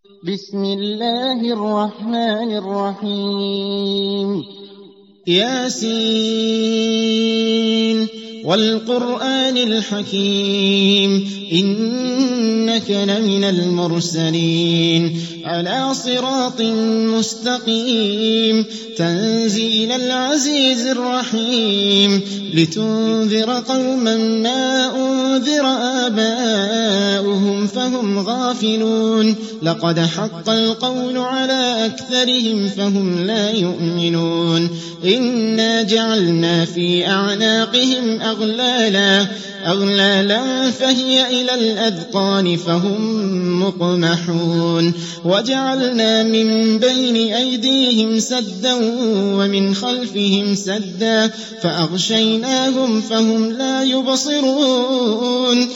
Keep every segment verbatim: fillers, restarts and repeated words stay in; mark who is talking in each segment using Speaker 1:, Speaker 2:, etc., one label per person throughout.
Speaker 1: بسم الله الرحمن الرحيم
Speaker 2: ياسين والقرآن الحكيم إنك لمن المرسلين على صراط مستقيم تنزيل العزيز الرحيم لتنذر قوما ما أنذر آباؤهم فهم غافلون لقد حق القول على أكثرهم فهم لا يؤمنون إنا جعلنا في أعناقهم أغلالا أغلالا فهي إلى الأذقان فهم مقمحون وجعلنا من بين أيديهم سدا ومن خلفهم سدا فأغشيناهم فهم لا يبصرون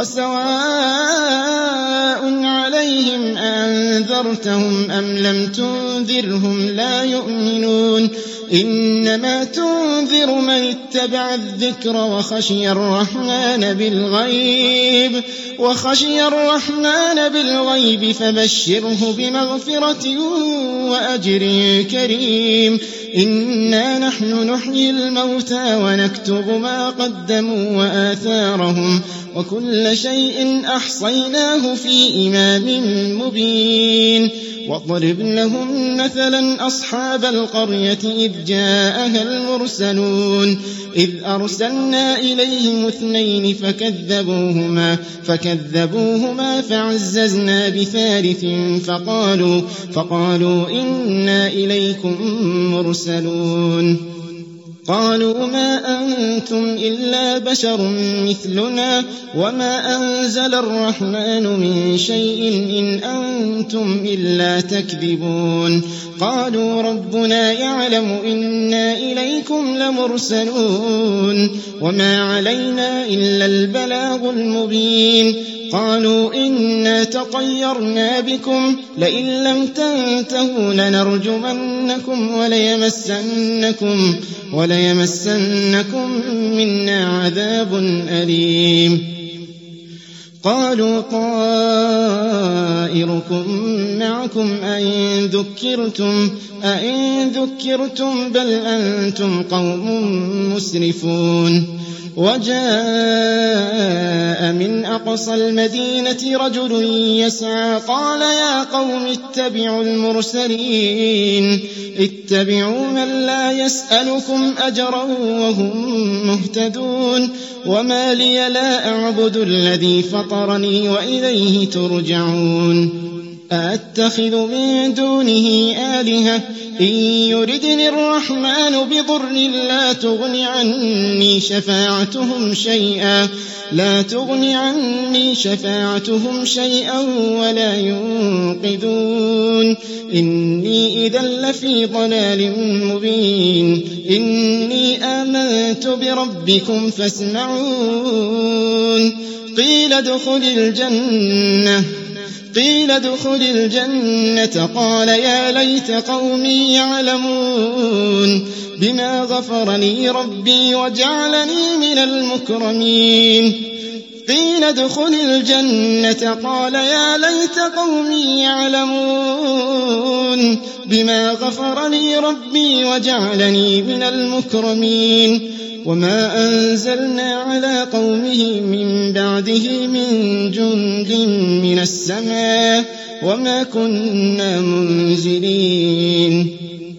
Speaker 2: وسواء عليهم أنذرتهم أم لم تنذرهم لا يؤمنون إنما تنذر من اتبع الذكر وخشي الرحمن بالغيب وخشي الرحمن بالغيب فبشره بمغفرة وأجر كريم إنا نحن نحيي الموتى ونكتب ما قدموا وآثارهم وكل شيء أحصيناه في إمام مبين واضرب لهم مثلا أصحاب القرية إذ جاءها المرسلون إذ أرسلنا إليهم اثنين فكذبوهما فكذبوهما فعززنا بثالث فقالوا فقالوا إنا إليكم مرسلون قالوا ما أنتم إلا بشر مثلنا وما أنزل الرحمن من شيء إن أنتم إلا تكذبون قالوا ربنا يعلم إنا إليكم لمرسلون وما علينا إلا البلاغ المبين قالوا إنا تطيرنا بكم لئن لم تنتهوا لنرجمنكم وليمسنكم وليمسنكم منا عذاب أليم قالوا طائركم معكم أئن ذكرتم أئن ذكرتم بل أنتم قوم مسرفون وجاء من أقصى المدينة رجل يسعى قال يا قوم اتبعوا المرسلين اتبعوا من لا يسألكم أجرا وهم مهتدون وما لي لا أعبد الذي فطرني وإليه ترجعون أأتخذ من دونه آلهة إن يردني الرحمن بضر لا تغن عني شفاعتهم شيئا لا تغن عني شفاعتهم شيئا ولا ينقذون إني إذا لفي ضلال مبين إني آمنت بربكم فاسمعون قيل ادخل الجنة قيل ادخل الجنة قال يا ليت قومي يعلمون بما غفر لي ربي وجعلني من المكرمين قيل ادخل الجنة قال يا ليت قومي يعلمون بما غفر لي ربي وجعلني من المكرمين وما أنزلنا على قومه من بعده من جند من السماء وما كنا منزلين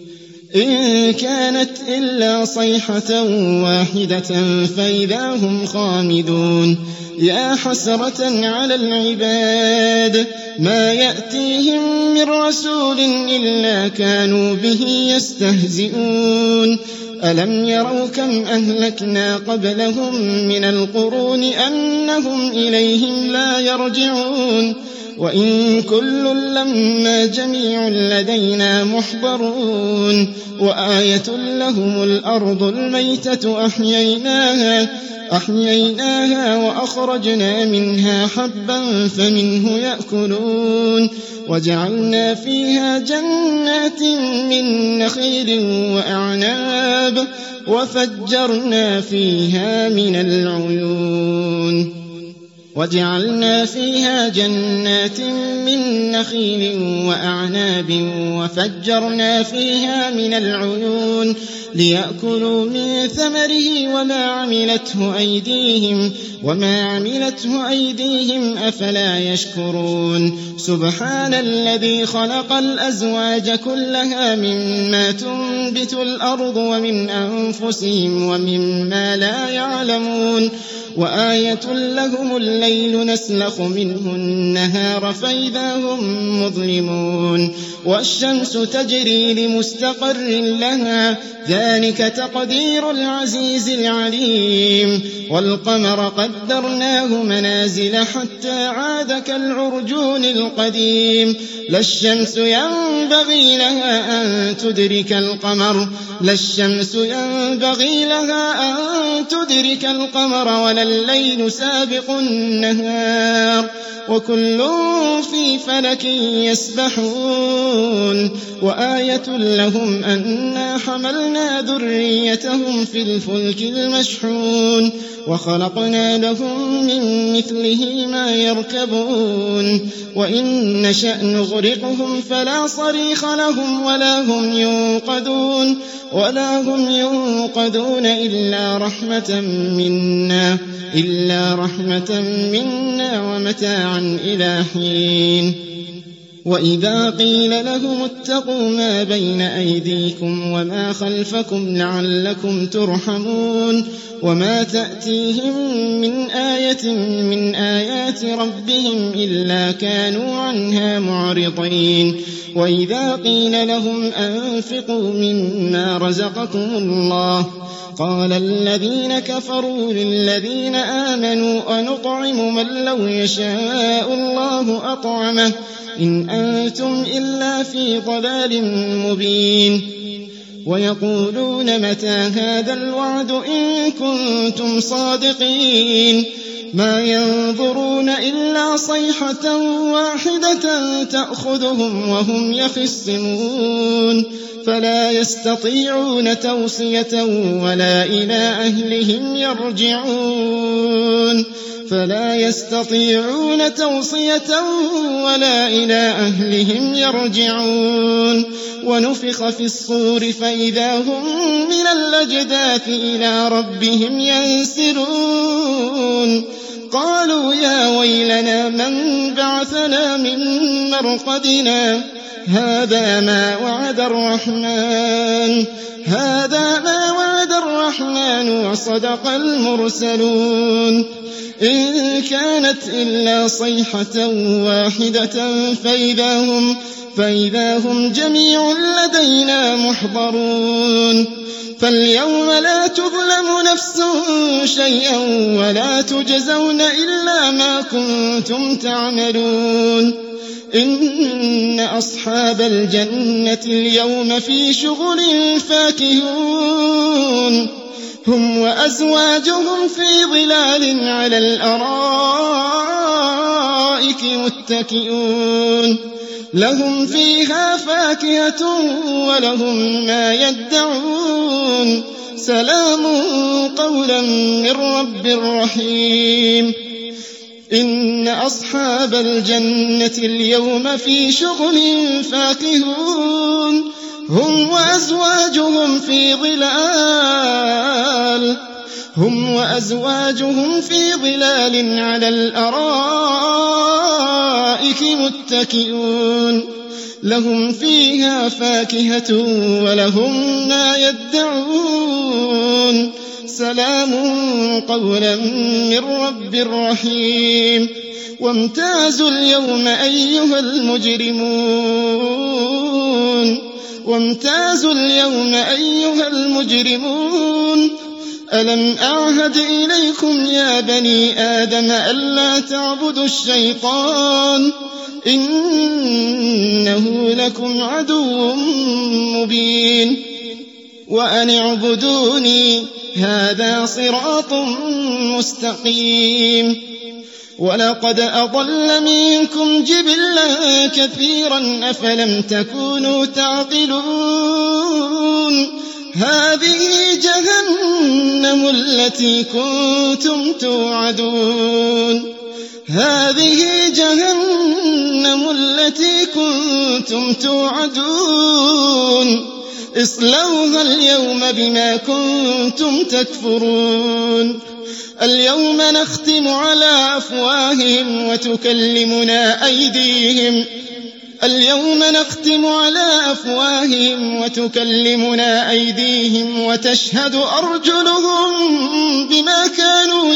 Speaker 2: إن كانت إلا صيحة واحدة فإذا هم خامدون يا حسرة على العباد ما يأتيهم من رسول إلا كانوا به يستهزئون ألم يروا كم أهلكنا قبلهم من القرون أنهم إليهم لا يرجعون وإن كل لما جميع لدينا محضرون وآية لهم الأرض الميتة أحييناها أحييناها وأخرجنا منها حبا فمنه يأكلون وجعلنا فيها جنات من نخيل وأعناب وفجرنا فيها من العيون وجعلنا فيها جنات من نخيل وأعناب وفجرنا فيها من العيون ليأكلوا من ثمره وما عملته أيديهم وما عملته أيديهم أفلا يشكرون سبحان الذي خلق الأزواج كلها مما تنبت الأرض ومن أنفسهم ومما لا يعلمون وآية لهم الليل نسلخ منه النهار فإذا هم مظلمون والشمس تجري لمستقر لها ذلك تقدير العزيز العليم والقمر قدرناه منازل حتى عاد كالعرجون القديم لا الشمس ينبغي لها أن تدرك القمر لا الشمس ينبغي لها أن تدرك القمر ولا الليل سابق النهار وكل في فلك يسبحون وآية لهم أنا حملنا ذريتهم في الفلك المشحون وخلقنا لهم من مثله ما يركبون وإن نشأ نغرقهم فلا صريخ لهم ولا هم ينقذون ولا هم ينقذون إلا رحمة منا إلا رحمة منا ومتاعا إلى حين وإذا قيل لهم اتقوا ما بين أيديكم وما خلفكم لعلكم ترحمون وما تأتيهم من آية من آيات ربهم إلا كانوا عنها معرضين وإذا قيل لهم أنفقوا مما رزقكم الله قال الذين كفروا للذين آمنوا أنطعم من لو يشاء الله أطعمه إن أنتم إلا في ضلال مبين ويقولون متى هذا الوعد إن كنتم صادقين ما ينظرون إلا صيحة واحدة تأخذهم وهم يخصمون فلا يستطيعون توصية ولا إلى أهلهم يرجعون فلا يستطيعون توصية ولا إلى أهلهم يرجعون ونفخ في الصور فإذا هم من الأجداث إلى ربهم ينسلون قالوا يا ويلنا من بعثنا من مرقدنا هذا ما وعد الرحمن هذا ما وعد الرحمن وصدق المرسلون إن كانت إلا صيحة واحدة فإذا هم, فإذا هم جميع لدينا محضرون فاليوم لا تظلم نفس شيئا ولا تجزون إلا ما كنتم تعملون إن أصحاب الجنة اليوم في شغل فاكهون هم وأزواجهم في ظلال على الأرائك متكئون لهم فيها فاكهة ولهم ما يدعون سلام قولا من رب رحيم إن أصحاب الجنة اليوم في شغل فاكهون هم وأزواجهم في ظلال هم وأزواجهم في ظلال على الأرائك متكئون لهم فيها فاكهة ولهم ما يدعون سلام قولا من رب رحيم وامتازوا اليوم أيها المجرمون وامتازوا اليوم أيها المجرمون ألم أعهد إليكم يا بني آدم ألا تعبدوا الشيطان إنه لكم عدو مبين وأن اعبدوني هذا صراط مستقيم ولقد أضل منكم جبلا كثيرا أفلم تكونوا تعقلون هذه جهنم التي كنتم توعدون هذه جهنم التي كنتم توعدون اصلوها اليوم بما كنتم تكفرون اليوم نختم على أفواههم وتكلمنا أيديهم اليوم نختم على أفواههم وتكلمنا أيديهم وتشهد أرجلهم بما كانوا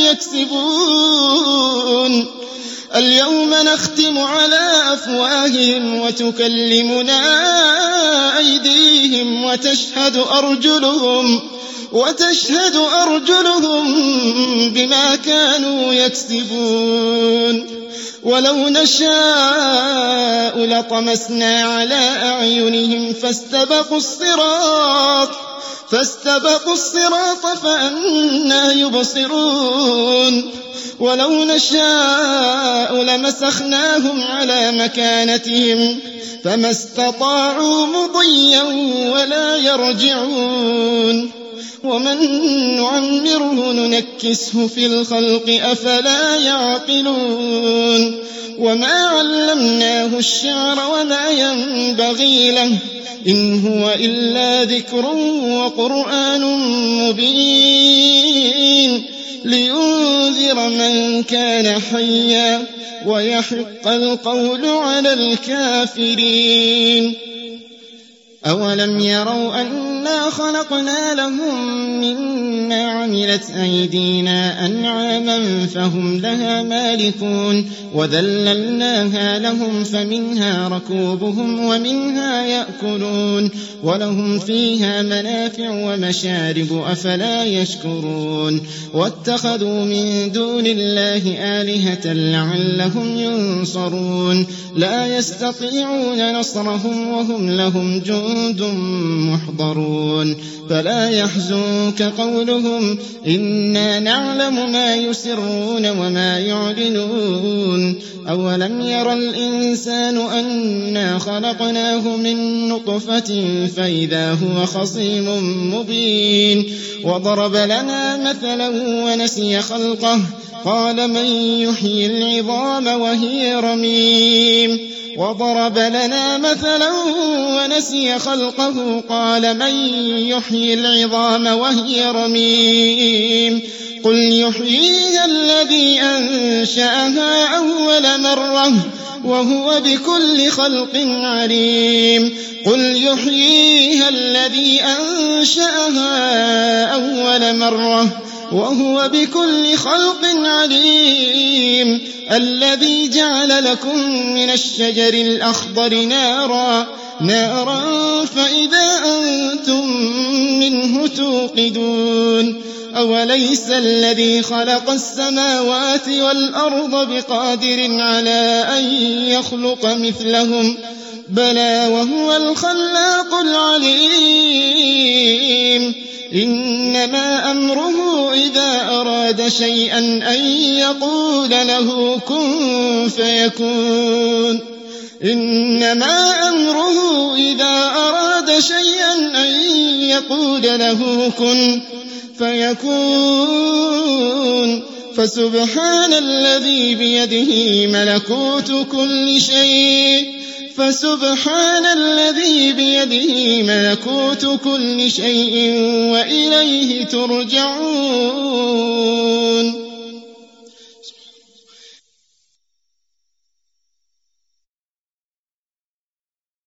Speaker 2: يكسبون اليوم نختم على أفواههم وتكلمنا أيديهم وتشهد أرجلهم وتشهد أرجلهم بما كانوا يكسبون ولو نشاء لطمسنا على أعينهم فاستبقوا الصراط فاستبقوا الصراط فأنى يبصرون ولو نشاء لمسخناهم على مكانتهم فما استطاعوا مضيا ولا يرجعون ومن نعمره ننكسه في الخلق أفلا يعقلون وما علمناه الشعر وما ينبغي له إن هو إلا ذكر وقرآن مبين لينذر من كان حيا ويحق القول على الكافرين أولم يروا أنا خلقنا لهم مما عملت أيدينا أنعاما فهم لها مالكون وذللناها لهم فمنها ركوبهم ومنها يأكلون ولهم فيها منافع ومشارب أفلا يشكرون واتخذوا من دون الله آلهة لعلهم ينصرون لا يستطيعون نصرهم وهم لهم جند محضرون فلا يحزنك قولهم إنا نعلم ما يسرون وما يعلنون أولم ير الإنسان أنا خلقناه من نطفة فإذا هو خصيم مبين وضرب لنا مثلا ونسي خلقه قال من يحيي العظام وهي رميم وضرب لنا مثلا ونسي خلقه قال من يحيي العظام وهي رميم قل يحييها الذي أنشأها أول مرة وهو بكل خلق عليم قل يحييها الذي أنشأها أول مرة وهو بكل خلق عليم الذي جعل لكم من الشجر الأخضر نارا نارا فإذا أنتم منه توقدون أوليس الذي خلق السماوات والأرض بقادر على أن يخلق مثلهم بلى وهو الخلاق العليم إنما أمره إذا أراد شيئا أن يقول له كن فيكون إنما أمره إذا أراد شيئا أن يقول له كن فيكون فسبحان الذي بيده ملكوت كل شيء فسبحان الذي بيده ملكوت كل شيء وإليه ترجعون